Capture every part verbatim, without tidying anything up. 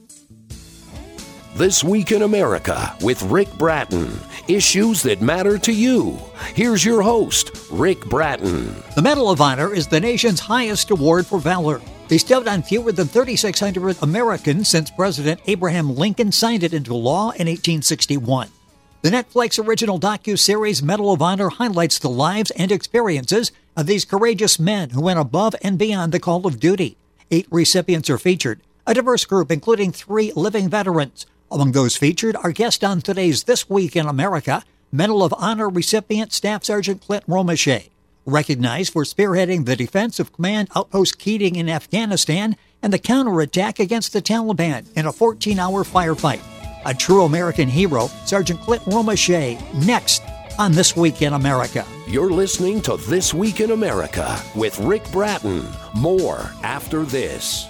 This Week in America with Rick Bratton. Issues that matter to you. Here's your host, Rick Bratton. The Medal of Honor is the nation's highest award for valor, bestowed on fewer than thirty-six hundred Americans since President Abraham Lincoln signed it into law in eighteen sixty-one. The Netflix original docuseries Medal of Honor highlights the lives and experiences of these courageous men who went above and beyond the call of duty. Eight recipients are featured, a diverse group including three living veterans. Among those featured, our guest on today's This Week in America, Medal of Honor recipient Staff Sergeant Clint Romesha, recognized for spearheading the defense of Command Outpost Keating in Afghanistan and the counterattack against the Taliban in a fourteen-hour firefight. A true American hero, Sergeant Clint Romesha, next on This Week in America. You're listening to This Week in America with Rick Bratton. More after this.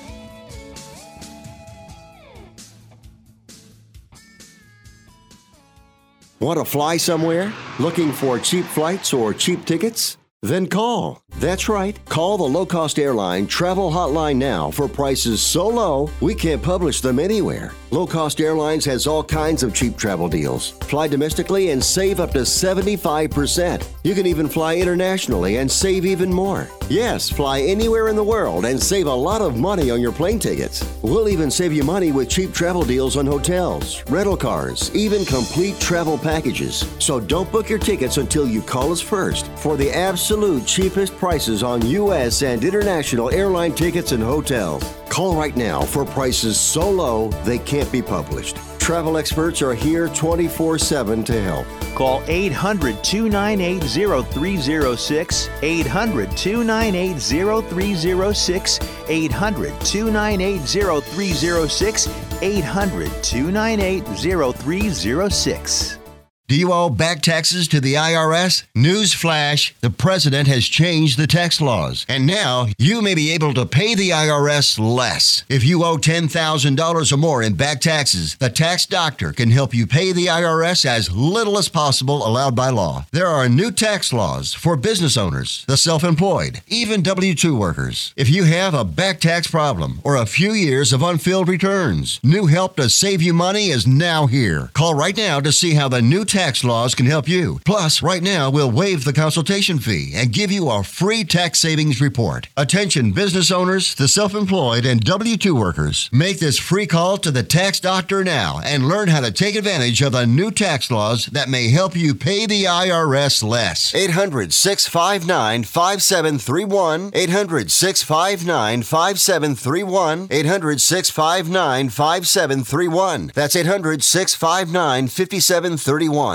Want to fly somewhere? Looking for cheap flights or cheap tickets? Then call. That's right. Call the low-cost airline travel hotline now for prices so low we can't publish them anywhere. Low Cost Airlines has all kinds of cheap travel deals. Fly domestically and save up to seventy-five percent. You can even fly internationally and save even more. Yes, fly anywhere in the world and save a lot of money on your plane tickets. We'll even save you money with cheap travel deals on hotels, rental cars, even complete travel packages. So don't book your tickets until you call us first for the absolute cheapest prices on U S and international airline tickets and hotels. Call right now for prices so low they can't be published. Travel experts are here twenty-four seven to help. Call eight hundred, two nine eight, zero three zero six, eight hundred, two nine eight, zero three zero six, eight hundred, two nine eight, zero three zero six, eight hundred, two nine eight, zero three zero six. Do you owe back taxes to the I R S? Newsflash, the president has changed the tax laws, and now you may be able to pay the I R S less. If you owe ten thousand dollars or more in back taxes, the tax doctor can help you pay the I R S as little as possible allowed by law. There are new tax laws for business owners, the self-employed, even W two workers. If you have a back tax problem or a few years of unfilled returns, new help to save you money is now here. Call right now to see how the new tax Tax laws can help you. Plus, right now, we'll waive the consultation fee and give you a free tax savings report. Attention business owners, the self-employed, and W two workers. Make this free call to the tax doctor now and learn how to take advantage of the new tax laws that may help you pay the I R S less. eight hundred, six five nine, five seven three one. eight hundred, six five nine, five seven three one. eight hundred, six five nine, five seven three one. That's eight hundred, six five nine, five seven three one.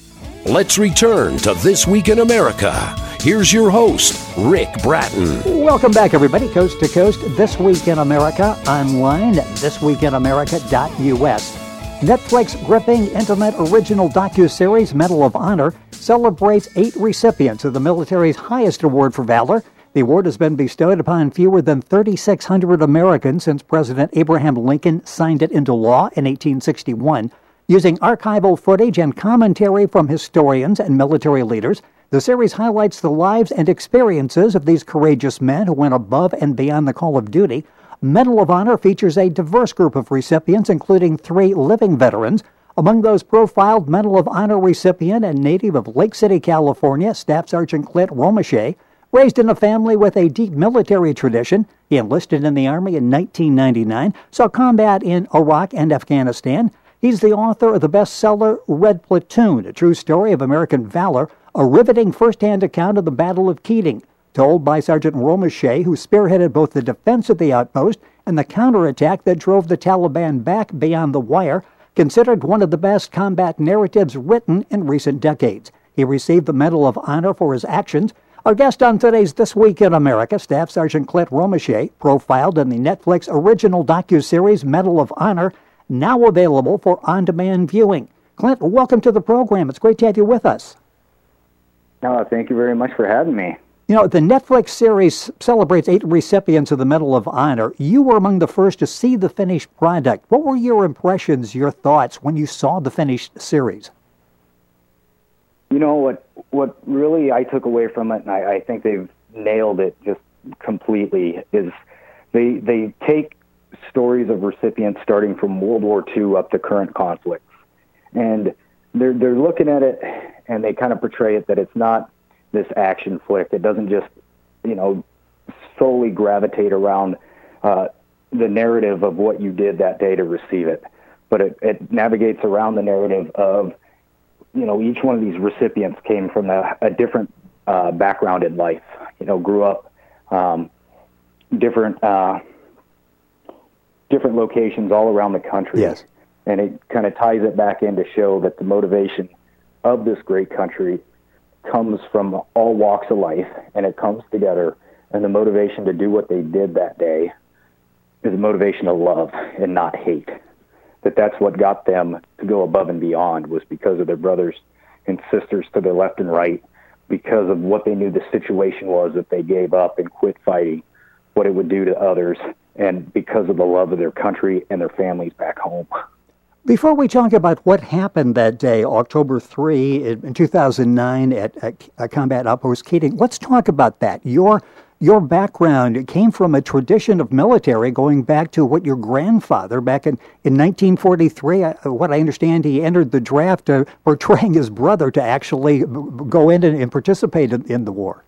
Let's return to This Week in America. Here's your host, Rick Bratton. Welcome back, everybody, coast to coast. This Week in America online at this week in america dot u s. Netflix gripping, intimate, original docuseries Medal of Honor celebrates eight recipients of the military's highest award for valor. The award has been bestowed upon fewer than thirty-six hundred Americans since President Abraham Lincoln signed it into law in eighteen sixty-one. Using archival footage and commentary from historians and military leaders, the series highlights the lives and experiences of these courageous men who went above and beyond the call of duty. Medal of Honor features a diverse group of recipients, including three living veterans. Among those profiled, Medal of Honor recipient and native of Lake City, California, Staff Sergeant Clint Romesha. Raised in a family with a deep military tradition, he enlisted in the Army in nineteen ninety-nine, saw combat in Iraq and Afghanistan. He's the author of the bestseller Red Platoon, a true story of American valor, a riveting first-hand account of the Battle of Keating, told by Sergeant Romesha, who spearheaded both the defense of the outpost and the counterattack that drove the Taliban back beyond the wire, considered one of the best combat narratives written in recent decades. He received the Medal of Honor for his actions. Our guest on today's This Week in America, Staff Sergeant Clint Romesha, profiled in the Netflix original docuseries Medal of Honor, now available for on-demand viewing. Clint, welcome to the program. It's great to have you with us. Oh, thank you very much for having me. You know, the Netflix series celebrates eight recipients of the Medal of Honor. You were among the first to see the finished product. What were your impressions, your thoughts when you saw the finished series? You know, what what really I took away from it, and I, I think they've nailed it just completely, is they they take stories of recipients starting from World War Two up to current conflicts. And they're, they're looking at it, and they kind of portray it that it's not this action flick. It doesn't just, you know, solely gravitate around uh, the narrative of what you did that day to receive it. But it, it navigates around the narrative of, you know, each one of these recipients came from a, a different uh, background in life, you know, grew up um, different uh, different locations all around the country. Yes. And it kind of ties it back in to show that the motivation of this great country comes from all walks of life, and it comes together. And the motivation to do what they did that day is a motivation of love and not hate. That that's what got them to go above and beyond, was because of their brothers and sisters to their left and right, because of what they knew the situation was that they gave up and quit fighting, what it would do to others, and because of the love of their country and their families back home. Before we talk about what happened that day, October third, in two thousand nine at, at Combat Outpost Keating, let's talk about that. Your your background came from a tradition of military going back to what your grandfather, back in, in nineteen forty-three, uh, what I understand, he entered the draft uh, portraying his brother to actually go in and, and participate in, in the war.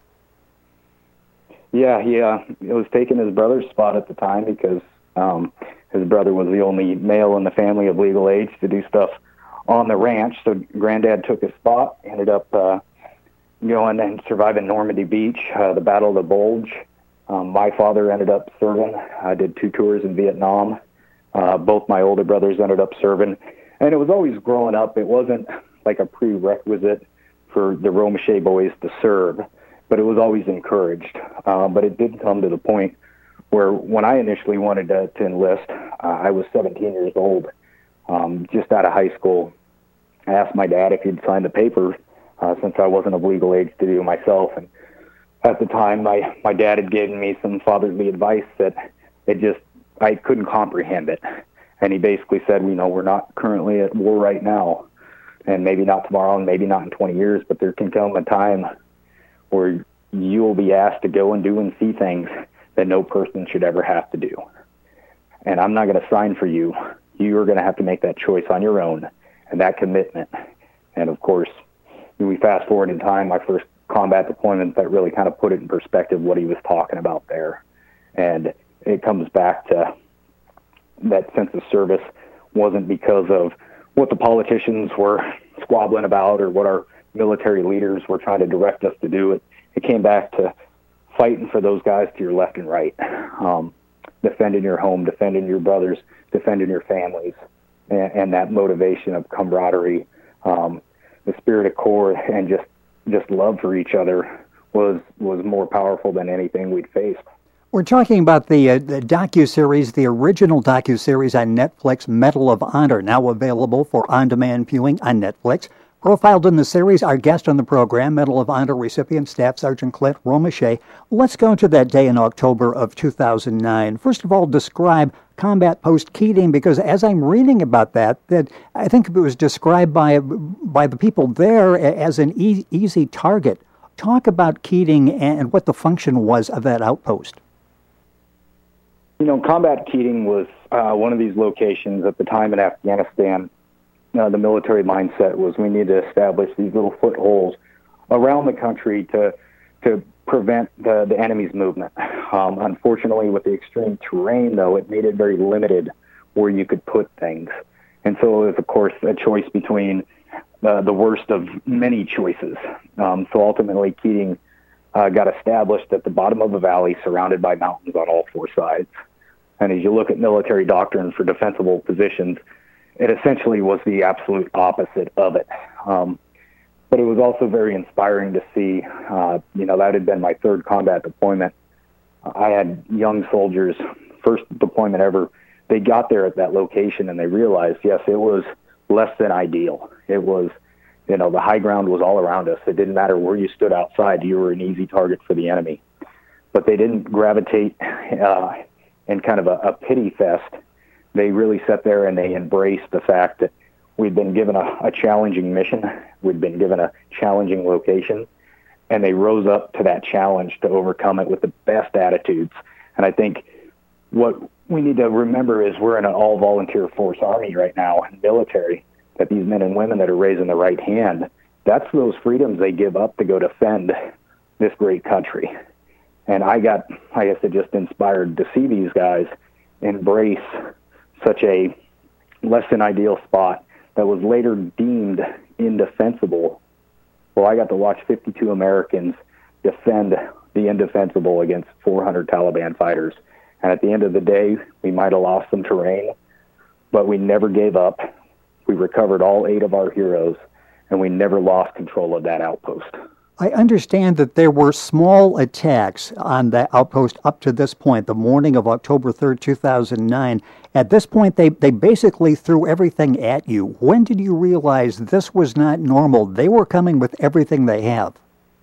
Yeah, he uh, was taking his brother's spot at the time because um, his brother was the only male in the family of legal age to do stuff on the ranch. So Granddad took his spot, ended up uh, going and surviving Normandy Beach, uh, the Battle of the Bulge. Um, my father ended up serving. I did two tours in Vietnam. Uh, both my older brothers ended up serving. And it was always growing up. It wasn't like a prerequisite for the Romache boys to serve, but it was always encouraged. Uh, but it did come to the point where when I initially wanted to, to enlist, uh, I was seventeen years old, um, just out of high school. I asked my dad if he'd sign the paper uh, since I wasn't of legal age to do it myself. And at the time, my, my dad had given me some fatherly advice that it just, I couldn't comprehend it. And he basically said, you know, we're not currently at war right now, and maybe not tomorrow, and maybe not in twenty years, but there can come a time where you will be asked to go and do and see things that no person should ever have to do. And I'm not going to sign for you. You are going to have to make that choice on your own and that commitment. And of course, we fast forward in time, my first combat deployment that really kind of put it in perspective what he was talking about there. And it comes back to that sense of service wasn't because of what the politicians were squabbling about or what our military leaders were trying to direct us to do. It, it came back to fighting for those guys to your left and right, um, defending your home, defending your brothers, defending your families, and, and that motivation of camaraderie, um, the spirit of corps, and just just love for each other was was more powerful than anything we'd faced. We're talking about the, uh, the docuseries, the original docuseries on Netflix, Medal of Honor, now available for on-demand viewing on Netflix. Profiled in the series, our guest on the program, Medal of Honor recipient, Staff Sergeant Clint Romache. Let's go to that day in October of two thousand nine. First of all, describe Combat Post Keating, because as I'm reading about that, that I think it was described by by the people there as an e- easy target. Talk about Keating and what the function was of that outpost. You know, Combat Keating was uh, one of these locations at the time in Afghanistan. Uh, the military mindset was we need to establish these little footholds around the country to to prevent the, the enemy's movement. Um, unfortunately, with the extreme terrain, though, it made it very limited where you could put things. And so it was, of course, a choice between uh, the worst of many choices. Um, so ultimately, Keating uh, got established at the bottom of a valley surrounded by mountains on all four sides. And as you look at military doctrine for defensible positions, it essentially was the absolute opposite of it. Um, but it was also very inspiring to see, uh, you know, that had been my third combat deployment. I had young soldiers, first deployment ever, they got there at that location and they realized, yes, it was less than ideal. It was, you know, the high ground was all around us. It didn't matter where you stood outside, you were an easy target for the enemy. But they didn't gravitate uh, in kind of a, a pity fest. They really sat there and they embraced the fact that we'd been given a, a challenging mission, we'd been given a challenging location, and they rose up to that challenge to overcome it with the best attitudes. And I think what we need to remember is we're in an all-volunteer force army right now, military, that these men and women that are raising the right hand, that's those freedoms they give up to go defend this great country. And I got, I guess, it just inspired to see these guys embrace such a less than ideal spot that was later deemed indefensible. Well, I got to watch fifty-two Americans defend the indefensible against four hundred Taliban fighters. And at the end of the day, we might have lost some terrain, but we never gave up. We recovered all eight of our heroes, and we never lost control of that outpost. I understand that there were small attacks on the outpost up to this point, the morning of October third, two thousand nine. At this point, they, they basically threw everything at you. When did you realize this was not normal? They were coming with everything they have.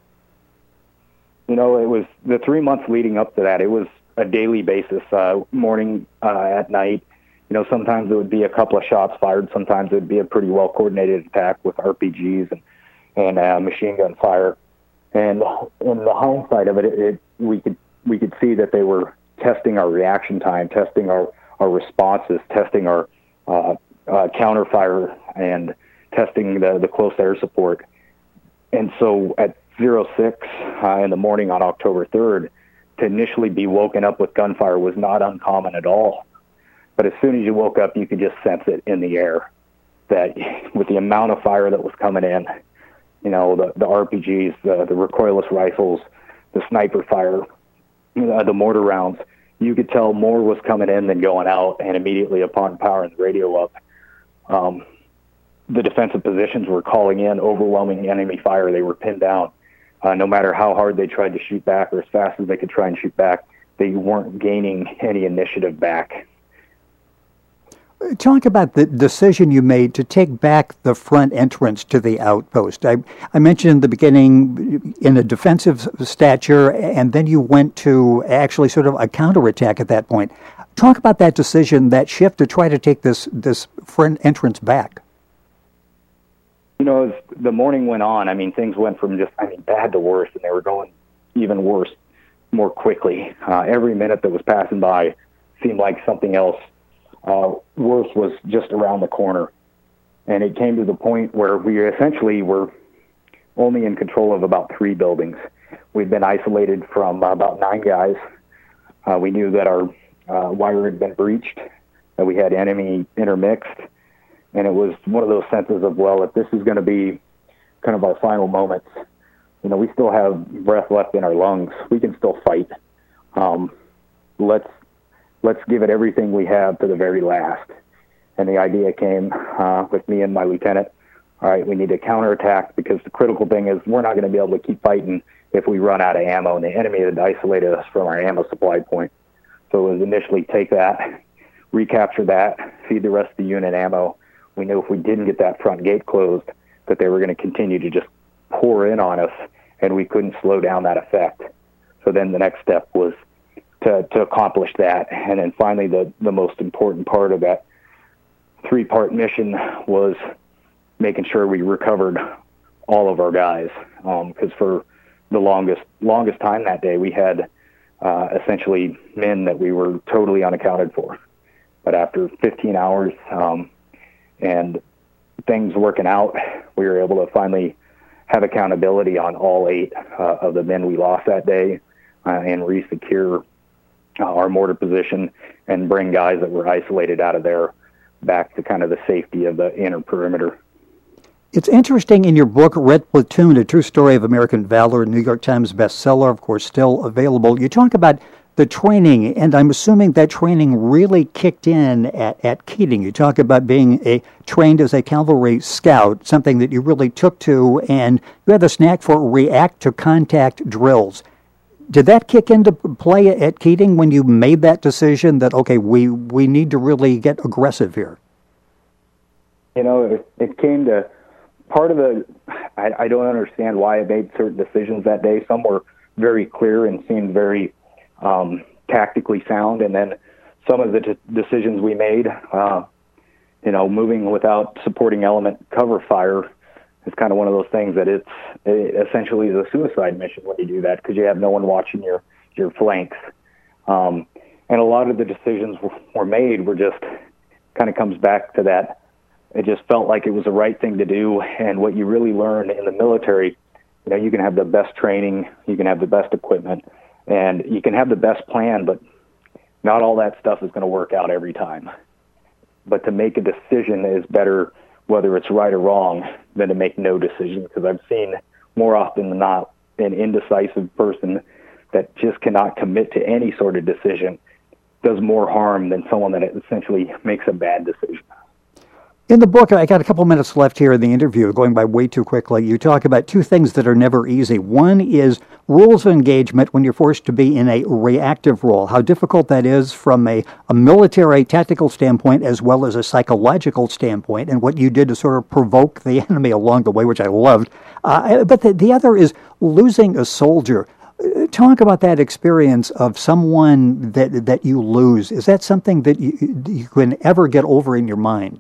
You know, it was the three months leading up to that. It was a daily basis, uh, morning, uh, at night. You know, sometimes it would be a couple of shots fired. Sometimes it would be a pretty well-coordinated attack with R P Gs and, and uh, machine gun fire. And in the hindsight of it, it, it, we could we could see that they were testing our reaction time, testing our, our responses, testing our uh, uh, counter fire, and testing the, the close air support. And so at zero six uh, in the morning on October third, to initially be woken up with gunfire was not uncommon at all. But as soon as you woke up, you could just sense it in the air, that with the amount of fire that was coming in, you know, the, the R P Gs, the, the recoilless rifles, the sniper fire, you know, the mortar rounds, you could tell more was coming in than going out. And immediately upon powering the radio up, um, the defensive positions were calling in overwhelming enemy fire. They were pinned down. Uh, no matter how hard they tried to shoot back or as fast as they could try and shoot back, they weren't gaining any initiative back. Talk about the decision you made to take back the front entrance to the outpost. I, I mentioned in the beginning in a defensive stature, and then you went to actually sort of a counterattack at that point. Talk about that decision, that shift to try to take this, this front entrance back. You know, as the morning went on, I mean, things went from just, I mean, bad to worse, and they were going even worse more quickly. Uh, every minute that was passing by seemed like something else uh, worse was just around the corner. And it came to the point where we essentially were only in control of about three buildings. We'd been isolated from uh, about nine guys. Uh, we knew that our uh, wire had been breached, that we had enemy intermixed. And it was one of those senses of, well, if this is going to be kind of our final moments, you know, we still have breath left in our lungs. We can still fight. Um, let's let's give it everything we have to the very last. And the idea came uh, with me and my lieutenant. All right, we need to counterattack, because the critical thing is we're not going to be able to keep fighting if we run out of ammo, and the enemy had isolated us from our ammo supply point. So it was initially take that, recapture that, feed the rest of the unit ammo. We knew if we didn't get that front gate closed, that they were going to continue to just pour in on us, and we couldn't slow down that effect. So then the next step was to, to accomplish that. And then finally, the, the most important part of that three-part mission was making sure we recovered all of our guys. Because um, for the longest longest time that day, we had uh, essentially men that we were totally unaccounted for. But after fifteen hours, um, and things working out, we were able to finally have accountability on all eight uh, of the men we lost that day, uh, and re-secure uh, our mortar position and bring guys that were isolated out of there back to kind of the safety of the inner perimeter. It's interesting in your book, Red Platoon, A True Story of American Valor, New York Times bestseller, of course, still available. You talk about the training, and I'm assuming that training really kicked in at, at Keating. You talk about being a trained as a cavalry scout, something that you really took to, and you had the knack for react-to-contact drills. Did that kick into play at Keating when you made that decision that, okay, we, we need to really get aggressive here? You know, it, it came to part of the, I, I don't understand why I made certain decisions that day. Some were very clear and seemed very um, tactically sound, and then some of the t- decisions we made, uh, you know, moving without supporting element cover fire is kind of one of those things that it's it essentially is a suicide mission when you do that, because you have no one watching your, your flanks. Um, And a lot of the decisions were, were made were just kind of comes back to that. It just felt like it was the right thing to do. And what you really learn in the military, you know, you can have the best training, you can have the best equipment, and you can have the best plan, but not all that stuff is going to work out every time. But to make a decision is better, whether it's right or wrong, than to make no decision, because I've seen more often than not an indecisive person that just cannot commit to any sort of decision does more harm than someone that essentially makes a bad decision. In the book, I got a couple minutes left here in the interview, going by way too quickly. You talk about two things that are never easy. One is rules of engagement when you're forced to be in a reactive role, how difficult that is from a, a military tactical standpoint as well as a psychological standpoint, and what you did to sort of provoke the enemy along the way, which I loved. Uh, but the, the other is losing a soldier. Talk about that experience of someone that that you lose. Is that something that you, you can ever get over in your mind?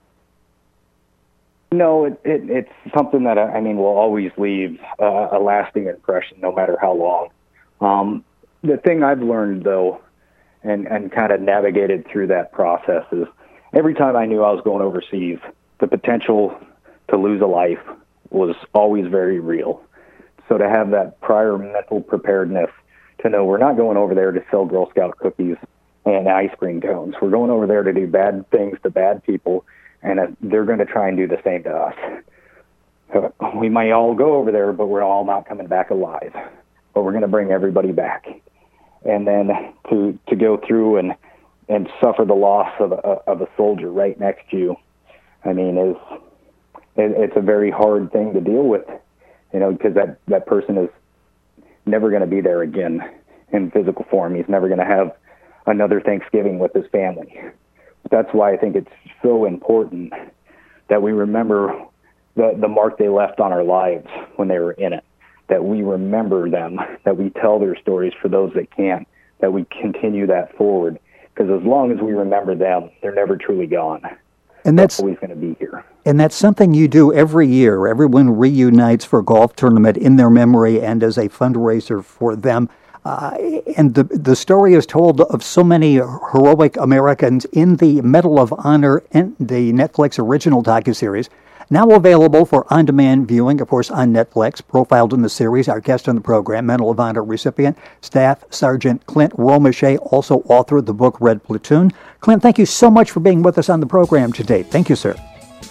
No, it, it, it's something that, I mean, will always leave uh, a lasting impression, no matter how long. Um, the thing I've learned, though, and, and kind of navigated through that process is every time I knew I was going overseas, the potential to lose a life was always very real. So to have that prior mental preparedness to know we're not going over there to sell Girl Scout cookies and ice cream cones. We're going over there to do bad things to bad people, and uh, they're going to try and do the same to us. Uh, we might all go over there, but we're all not coming back alive. But we're going to bring everybody back. And then to to go through and, and suffer the loss of a, of a soldier right next to you, I mean, is it, it's a very hard thing to deal with, you know, because that, that person is never going to be there again in physical form. He's never going to have another Thanksgiving with his family. That's why I think it's so important that we remember the, the mark they left on our lives when they were in it, that we remember them, that we tell their stories for those that can't, that we continue that forward. Because as long as we remember them, they're never truly gone. And that's always going to be here. And that's something you do every year. Everyone reunites for a golf tournament in their memory and as a fundraiser for them. Uh, and the the story is told of so many heroic Americans in the Medal of Honor and the Netflix original docuseries, now available for on-demand viewing, of course, on Netflix. Profiled in the series, our guest on the program, Medal of Honor recipient, Staff Sergeant Clint Romesha, also authored the book Red Platoon. Clint, thank you so much for being with us on the program today. Thank you, sir.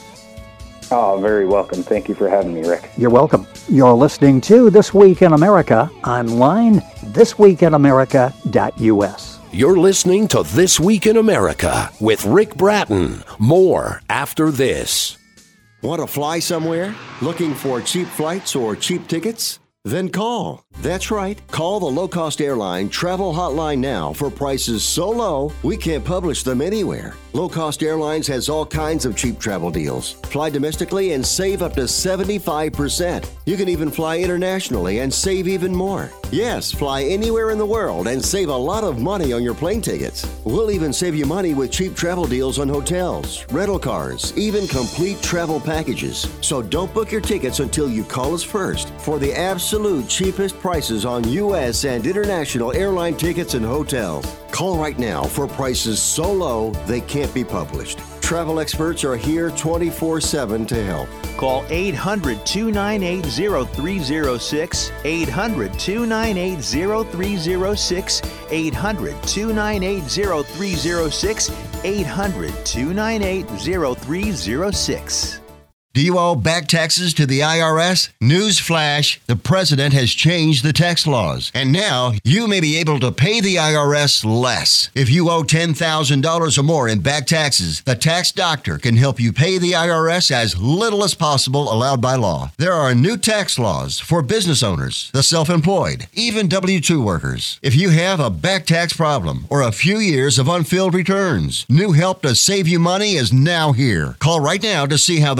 Oh, very welcome. Thank you for having me, Rick. You're welcome. You're listening to This Week in America online, this week in america dot u s. You're listening to This Week in America with Rick Bratton. More after this. Want to fly somewhere? Looking for cheap flights or cheap tickets? Then call. That's right. Call the low-cost airline travel hotline now for prices so low we can't publish them anywhere. Low Cost Airlines has all kinds of cheap travel deals. Fly domestically and save up to seventy-five percent. You can even fly internationally and save even more. Yes, fly anywhere in the world and save a lot of money on your plane tickets. We'll even save you money with cheap travel deals on hotels, rental cars, even complete travel packages. So don't book your tickets until you call us first for the absolute cheapest prices on U S and international airline tickets and hotels. Call right now for prices so low they can't be published. Travel experts are here twenty-four seven to help. Call eight hundred, two nine eight, zero three zero six, eight hundred, two nine eight, zero three zero six, eight hundred, two nine eight, zero three zero six, eight hundred, two nine eight, zero three zero six. Do you owe back taxes to the I R S? Newsflash, the president has changed the tax laws, and now you may be able to pay the I R S less. If you owe ten thousand dollars or more in back taxes, the tax doctor can help you pay the I R S as little as possible allowed by law. There are new tax laws for business owners, the self-employed, even W two workers. If you have a back tax problem or a few years of unfilled returns, new help to save you money is now here. Call right now to see how the new tax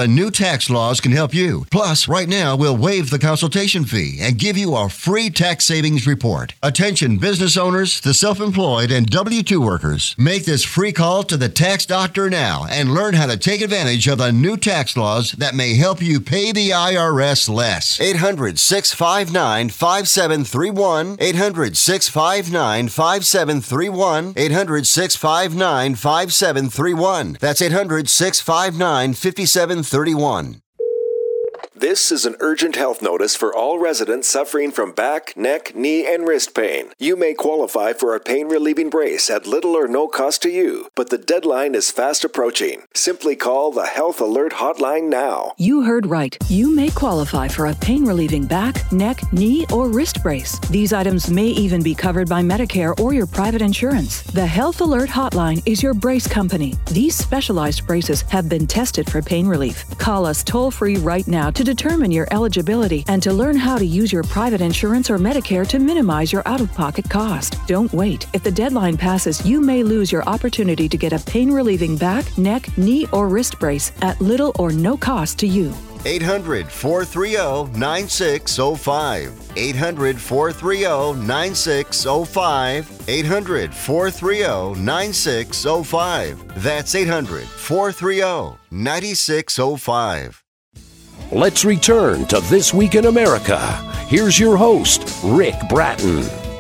tax laws can help you. Plus, right now, we'll waive the consultation fee and give you a free tax savings report. Attention business owners, the self-employed, and W two workers. Make this free call to the tax doctor now and learn how to take advantage of the new tax laws that may help you pay the I R S less. eight hundred, six five nine, five seven three one. eight hundred, six five nine, five seven three one. eight hundred, six five nine, five seven three one. That's eight hundred, six five nine, five seven three one. This is an urgent health notice for all residents suffering from back, neck, knee, and wrist pain. You may qualify for a pain-relieving brace at little or no cost to you, but the deadline is fast approaching. Simply call the Health Alert Hotline now. You heard right. You may qualify for a pain-relieving back, neck, knee, or wrist brace. These items may even be covered by Medicare or your private insurance. The Health Alert Hotline is your brace company. These specialized braces have been tested for pain relief. Call us toll-free right now to determine your eligibility and to learn how to use your private insurance or Medicare to minimize your out-of-pocket cost. Don't wait. If the deadline passes, you may lose your opportunity to get a pain-relieving back, neck, knee, or wrist brace at little or no cost to you. eight hundred, four three zero, nine six zero five. eight hundred, four three zero, nine six zero five. eight hundred, four three zero, nine six zero five. That's eight hundred, four three zero, nine six zero five. Let's return to This Week in America. Here's your host, Rick Bratton.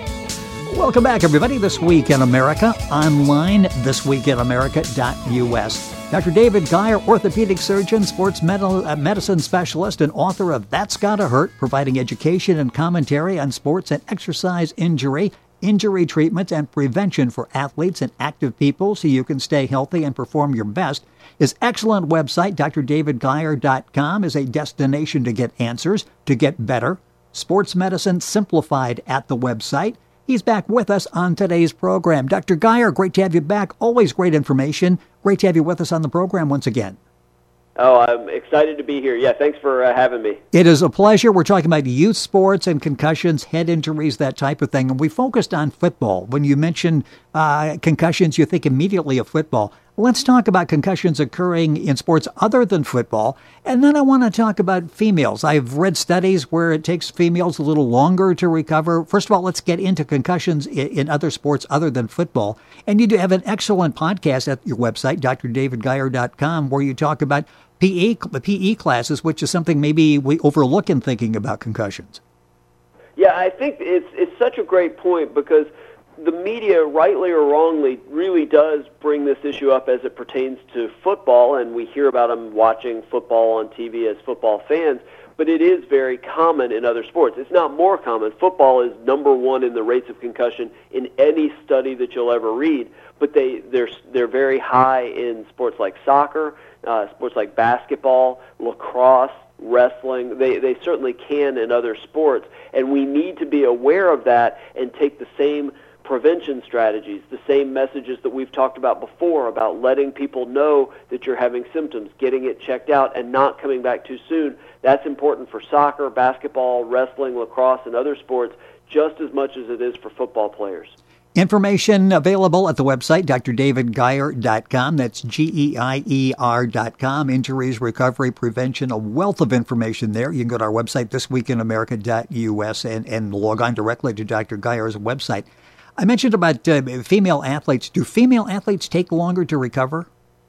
Welcome back, everybody. This Week in America, online, this week in america dot u s. Doctor David Geyer, orthopedic surgeon, sports medicine specialist, and author of That's Gotta Hurt, providing education and commentary on sports and exercise injury, injury treatment, and prevention for athletes and active people so you can stay healthy and perform your best. His excellent website, d r david geyer dot com, is a destination to get answers, to get better. Sports medicine simplified at the website. He's back with us on today's program. Doctor Geyer, great to have you back. Always great information. Great to have you with us on the program once again. Oh, I'm excited to be here. Yeah, thanks for uh, having me. It is a pleasure. We're talking about youth sports and concussions, head injuries, that type of thing. And we focused on football. When you mention uh, concussions, you think immediately of football. Let's talk about concussions occurring in sports other than football. And then I want to talk about females. I've read studies where it takes females a little longer to recover. First of all, let's get into concussions in other sports other than football. And you do have an excellent podcast at your website, d r david geyer dot com, where you talk about P E, P E classes, which is something maybe we overlook in thinking about concussions. Yeah, I think it's it's such a great point because the media, rightly or wrongly, really does bring this issue up as it pertains to football, and we hear about them watching football on T V as football fans, but it is very common in other sports. It's not more common. Football is number one in the rates of concussion in any study that you'll ever read, but they, they're, they're very high in sports like soccer, uh, sports like basketball, lacrosse, wrestling. They, they certainly can in other sports, and we need to be aware of that and take the same prevention strategies, the same messages that we've talked about before about letting people know that you're having symptoms, getting it checked out, and not coming back too soon. That's important for soccer, basketball, wrestling, lacrosse, and other sports just as much as it is for football players. Information available at the website, d r david geyer dot com. That's G E I E R dot com. Injuries, recovery, prevention, a wealth of information there. You can go to our website, this week in america dot u s, and, and log on directly to Doctor Geyer's website. I mentioned about uh, female athletes. Do female athletes take longer to recover?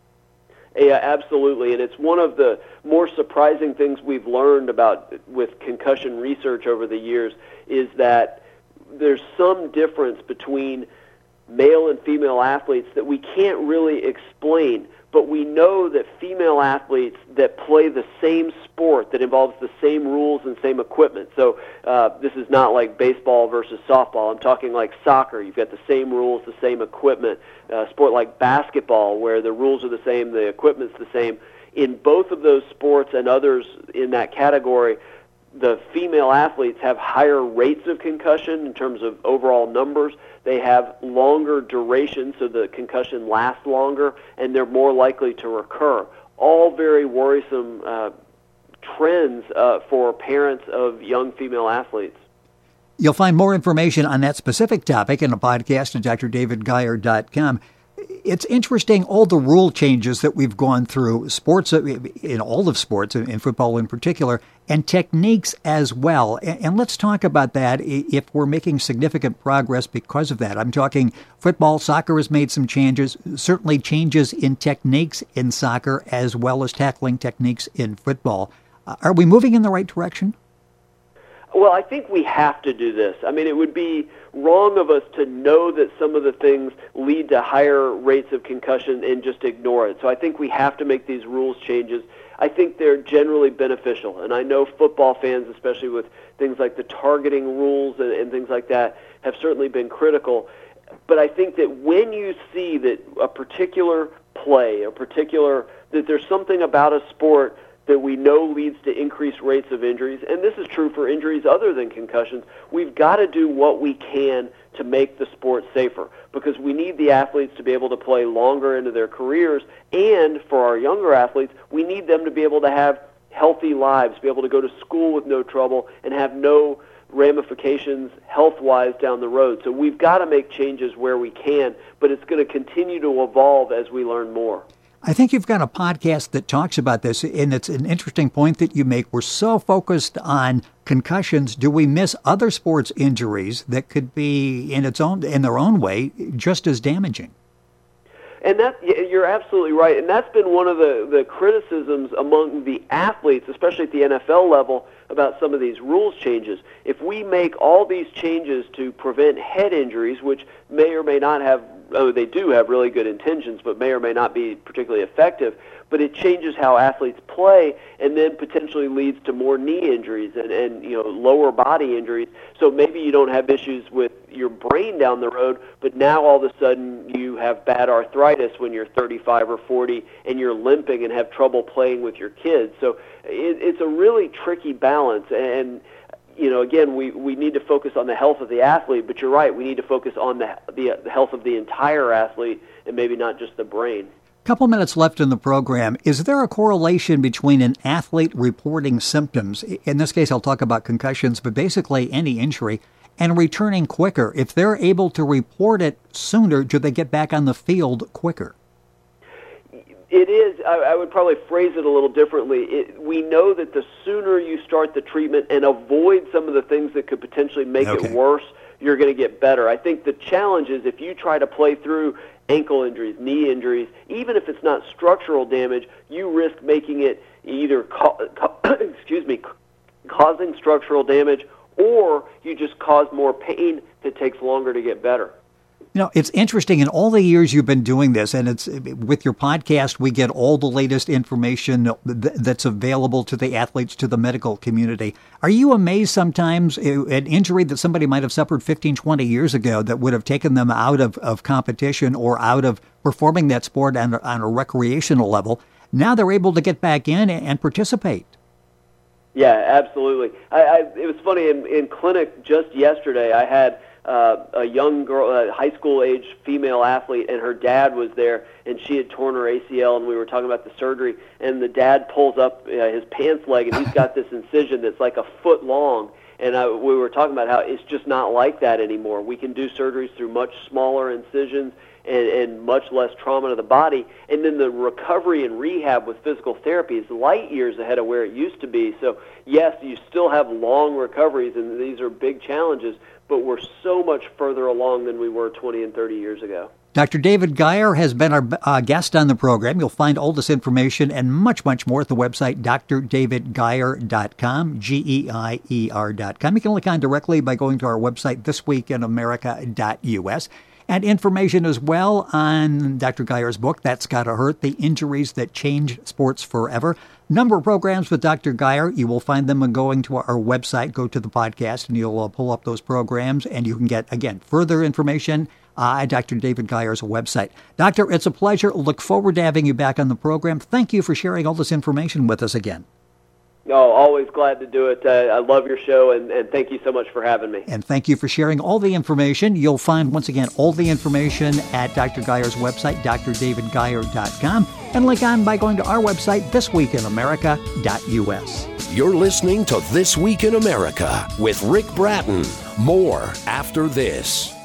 Yeah, absolutely. And it's one of the more surprising things we've learned about with concussion research over the years is that there's some difference between male and female athletes that we can't really explain. But we know that female athletes that play the same sport, that involves the same rules and same equipment. So uh, this is not like baseball versus softball. I'm talking like soccer. You've got the same rules, the same equipment. A sport like basketball, where the rules are the same, the equipment's the same. In both of those sports and others in that category, the female athletes have higher rates of concussion in terms of overall numbers. They have longer duration, so the concussion lasts longer, and they're more likely to recur. All very worrisome uh, trends uh, for parents of young female athletes. You'll find more information on that specific topic in a podcast at d r david geyer dot com. It's interesting, all the rule changes that we've gone through, sports, in all of sports, in football in particular, and techniques as well. And let's talk about that if we're making significant progress because of that. I'm talking football, soccer has made some changes, certainly changes in techniques in soccer as well as tackling techniques in football. Are we moving in the right direction? Well, I think we have to do this. I mean, it would be wrong of us to know that some of the things lead to higher rates of concussion and just ignore it. So I think we have to make these rules changes. I think they're generally beneficial. And I know football fans, especially with things like the targeting rules and, and things like that, have certainly been critical. But I think that when you see that a particular play, a particular, that there's something about a sport that we know leads to increased rates of injuries, and this is true for injuries other than concussions, we've got to do what we can to make the sport safer, because we need the athletes to be able to play longer into their careers, and for our younger athletes, we need them to be able to have healthy lives, be able to go to school with no trouble, and have no ramifications health-wise down the road. So we've got to make changes where we can, but it's going to continue to evolve as we learn more. I think you've got a podcast that talks about this, and it's an interesting point that you make. We're so focused on concussions. Do we miss other sports injuries that could be, in its own, in their own way, just as damaging? And that, you're absolutely right. And that's been one of the, the criticisms among the athletes, especially at the N F L level, about some of these rules changes. If we make all these changes to prevent head injuries, which may or may not have, oh, they do have really good intentions, but may or may not be particularly effective, but it changes how athletes play and then potentially leads to more knee injuries and, and you know lower body injuries. So maybe you don't have issues with your brain down the road, but now all of a sudden you have bad arthritis when you're thirty-five or forty and you're limping and have trouble playing with your kids. So it, it's a really tricky balance. And you know, again, we, we need to focus on the health of the athlete, but you're right, we need to focus on the, the the health of the entire athlete and maybe not just the brain. Couple minutes left in the program. Is there a correlation between an athlete reporting symptoms, in this case I'll talk about concussions, but basically any injury, and returning quicker? If they're able to report it sooner, do they get back on the field quicker? It is. I, I would probably phrase it a little differently. It, we know that the sooner you start the treatment and avoid some of the things that could potentially make okay. it worse, you're going to get better. I think the challenge is if you try to play through ankle injuries, knee injuries, even if it's not structural damage, you risk making it either, ca- ca- excuse me, causing structural damage, or you just cause more pain that takes longer to get better. You know, it's interesting, in all the years you've been doing this, and it's with your podcast, we get all the latest information that's available to the athletes, to the medical community. Are you amazed sometimes an injury that somebody might have suffered fifteen, twenty years ago that would have taken them out of, of competition or out of performing that sport on, on a recreational level, now they're able to get back in and participate? Yeah, absolutely. I, I, it was funny, in, in clinic just yesterday, I had Uh, a young girl, a high school age female athlete, and her dad was there, and she had torn her A C L, and we were talking about the surgery, and the dad pulls up uh, his pants leg, and he's got this incision that's like a foot long, and I, we were talking about how it's just not like that anymore. We can do surgeries through much smaller incisions and, and much less trauma to the body, and then the recovery and rehab with physical therapy is light years ahead of where it used to be. So yes, you still have long recoveries, and these are big challenges, but we're so much further along than we were twenty and thirty years ago. Doctor David Geyer has been our uh, guest on the program. You'll find all this information and much, much more at the website, d r david geyer dot com, G E I E R dot com. You can look on directly by going to our website, this week in america dot u s. And information as well on Doctor Geyer's book, That's Gotta Hurt, The Injuries That Change Sports Forever. Number of programs with Doctor Geyer. You will find them going to our website. Go to the podcast and you'll uh, pull up those programs, and you can get, again, further information uh, at Doctor David Geyer's website. Doctor, it's a pleasure. Look forward to having you back on the program. Thank you for sharing all this information with us again. Oh, always glad to do it. Uh, I love your show, and, and thank you so much for having me. And thank you for sharing all the information. You'll find, once again, all the information at Doctor Geyer's website, d r david geyer dot com, and link on by going to our website, this week in america dot u s. You're listening to This Week in America with Rick Bratton. More after this.